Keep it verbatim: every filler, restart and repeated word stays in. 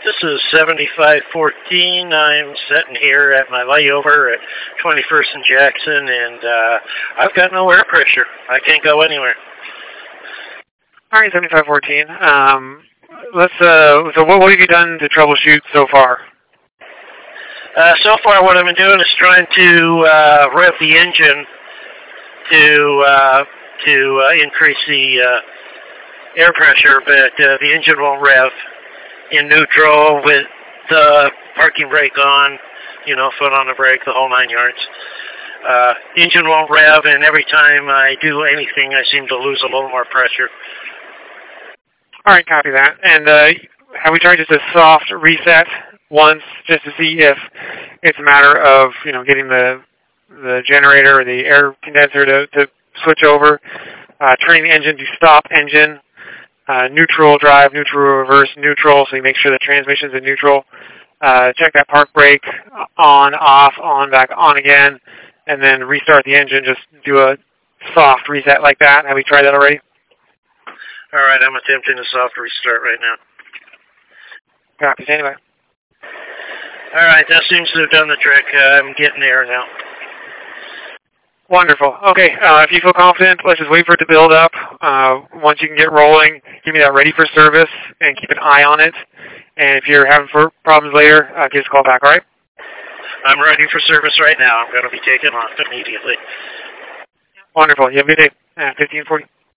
This is seventy-five fourteen. I'm sitting here at my layover at twenty-first and Jackson, and uh, I've got no air pressure. I can't go anywhere. All right, seventy-five fourteen. Um, let's. Uh, so, what, what have you done to troubleshoot so far? Uh, so far, what I've been doing is trying to uh, rev the engine to uh, to uh, increase the uh, air pressure, but uh, the engine won't rev. In neutral with the parking brake on, you know, foot on the brake, the whole nine yards. Uh, engine won't rev, and every time I do anything, I seem to lose a little more pressure. All right, copy that. And uh, have we tried just a soft reset once, just to see if it's a matter of, you know, getting the the generator or the air condenser to, to switch over, uh, turning the engine to stop engine, Uh, neutral drive, neutral reverse, neutral, so you make sure the transmission's in neutral. Uh, check that park brake, on, off, on, back, on again, and then restart the engine. Just do a soft reset like that. Have we tried that already? All right, I'm attempting a soft restart right now. Copy, anyway. All right, that seems to have done the trick. Uh, I'm getting there now. Wonderful. Okay, uh, if you feel confident, let's just wait for it to build up. Uh, once you can get rolling, give me that ready for service and keep an eye on it. And if you're having for problems later, uh, give us a call back, all right? I'm ready for service right now. I'm going to be taking off immediately. Wonderful. You have a good day. Uh, fifteen forty.